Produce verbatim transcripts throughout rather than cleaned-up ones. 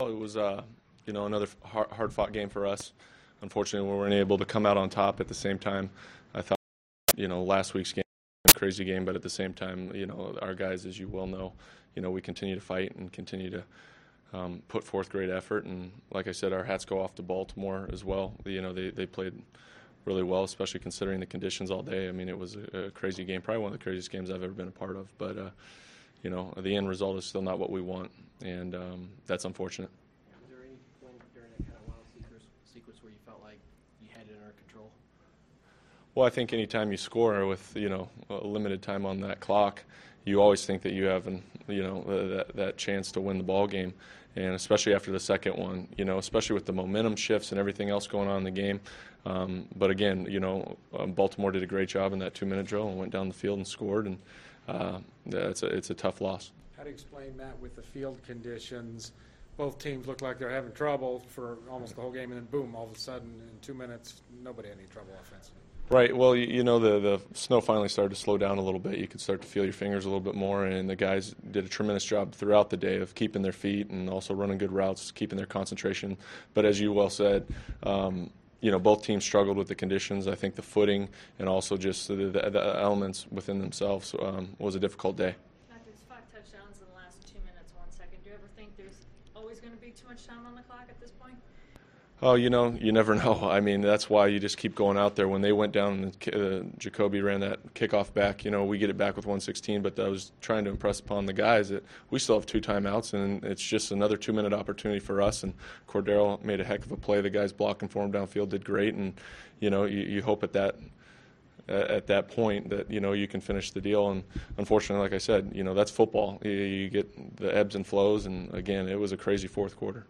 It was, uh, you know, another hard-fought game for us. Unfortunately, we weren't able to come out on top at the same time. I thought, you know, last week's game was a crazy game, but at the same time, you know, our guys, as you well know, you know, we continue to fight and continue to um, put forth great effort. And like I said, our hats go off to Baltimore as well. You know, they, they played really well, especially considering the conditions all day. I mean, it was a, a crazy game, probably one of the craziest games I've ever been a part of. But, uh, you know, the end result is still not what we want, and um, that's unfortunate. Was there any point during that kind of wild sequence where you felt like you had it under control? Well, I think anytime you score with, you know, a limited time on that clock, you always think that you have, an, you know, that, that chance to win the ball game, and especially after the second one, you know, especially with the momentum shifts and everything else going on in the game. Um, but again, you know, um, Baltimore did a great job in that two-minute drill and went down the field and scored, and uh, it's a it's a tough loss. How do you explain that with the field conditions? Both teams look like they're having trouble for almost the whole game, and then boom, all of a sudden in two minutes, nobody had any trouble offensively. Right. Well, you, you know, the, the snow finally started to slow down a little bit. You could start to feel your fingers a little bit more, and the guys did a tremendous job throughout the day of keeping their feet and also running good routes, keeping their concentration. But as you well said, um, you know, both teams struggled with the conditions. I think the footing and also just the, the, the elements within themselves um, was a difficult day. There's five touchdowns in the last two minutes, one second. Do you ever think there's always going to be too much time on the clock at this point? Oh, you know, you never know. I mean, that's why you just keep going out there. When they went down and uh, Jacoby ran that kickoff back, you know, we get it back with one sixteen, but I was trying to impress upon the guys that we still have two timeouts, and it's just another two-minute opportunity for us. And Cordero made a heck of a play. The guys blocking for him downfield did great, and, you know, you, you hope at that at that point that, you know, you can finish the deal. And unfortunately, like I said, you know, that's football. You, you get the ebbs and flows, and, again, it was a crazy fourth quarter.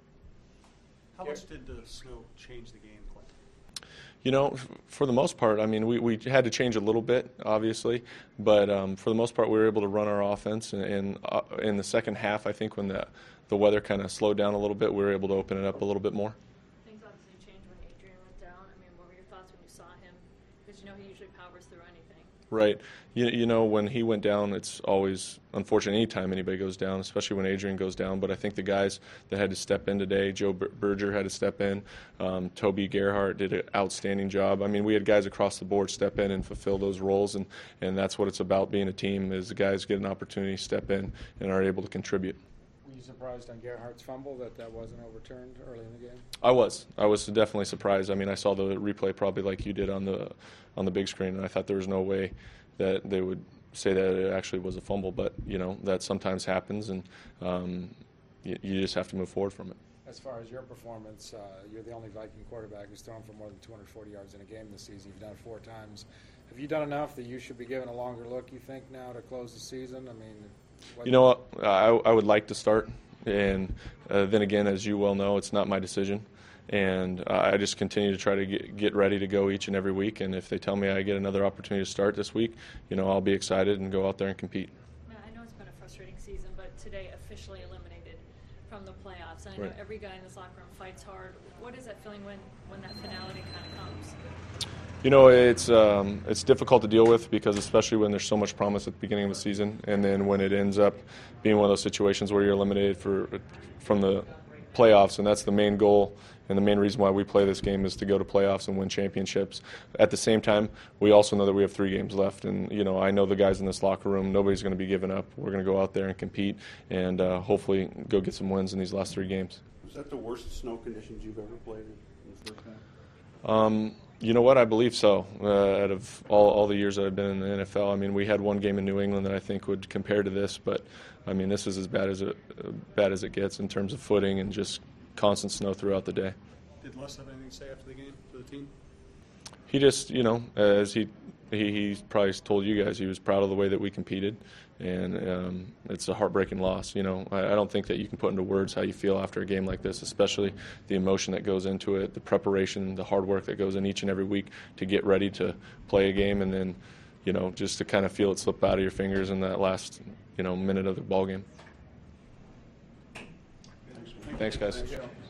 How much did the snow change the game plan? You know, for the most part, I mean, we, we had to change a little bit, obviously, but um, for the most part, we were able to run our offense. And, and uh, in the second half, I think when the, the weather kind of slowed down a little bit, we were able to open it up a little bit more. Things obviously changed when Adrian went down. I mean, what were your thoughts when you saw him? Because you know he usually powers through anything. Right. You, you know, when he went down, it's always unfortunate any time anybody goes down, especially when Adrian goes down. But I think the guys that had to step in today, Joe Berger had to step in, um, Toby Gerhart did an outstanding job. I mean, we had guys across the board step in and fulfill those roles, and, and that's what it's about being a team, is the guys get an opportunity to step in and are able to contribute. Were you surprised on Gerhart's fumble that that wasn't overturned early in the game? I was. I was definitely surprised. I mean, I saw the replay probably like you did on the on the big screen, and I thought there was no way that they would say that it actually was a fumble. But, you know, that sometimes happens, and um, you, you just have to move forward from it. As far as your performance, uh, you're the only Viking quarterback who's thrown for more than two hundred forty yards in a game this season. You've done it four times. Have you done enough that you should be given a longer look, you think, now to close the season? I mean, what you know what? I, I would like to start. And uh, then again, as you well know, it's not my decision. And uh, I just continue to try to get, get ready to go each and every week. And if they tell me I get another opportunity to start this week, you know, I'll be excited and go out there and compete. Now, I know it's been a frustrating season, but today officially eliminated from the playoffs. And I know Right. every guy in this locker room fights hard. What is that feeling when, when that finality kind of comes? You know, it's um, it's difficult to deal with, because especially when there's so much promise at the beginning of the season, and then when it ends up being one of those situations where you're eliminated for from the playoffs, and that's the main goal and the main reason why we play this game is to go to playoffs and win championships. At the same time, we also know that we have three games left, and, you know, I know the guys in this locker room, nobody's going to be giving up. We're going to go out there and compete and uh, hopefully go get some wins in these last three games. Was that the worst snow conditions you've ever played in the first half? Um, you know what? I believe so. Uh, out of all, all the years that I've been in the N F L, I mean, we had one game in New England that I think would compare to this, but I mean, this is as bad as it uh, bad as it gets in terms of footing and just constant snow throughout the day. Did Les have anything to say after the game to the team? He just, you know, as he he, he probably told you guys, he was proud of the way that we competed, and um, it's a heartbreaking loss. You know, I, I don't think that you can put into words how you feel after a game like this, especially the emotion that goes into it, the preparation, the hard work that goes in each and every week to get ready to play a game, and then, you know, just to kind of feel it slip out of your fingers in that last, you know, minute of the ball game. Thanks, Thanks guys.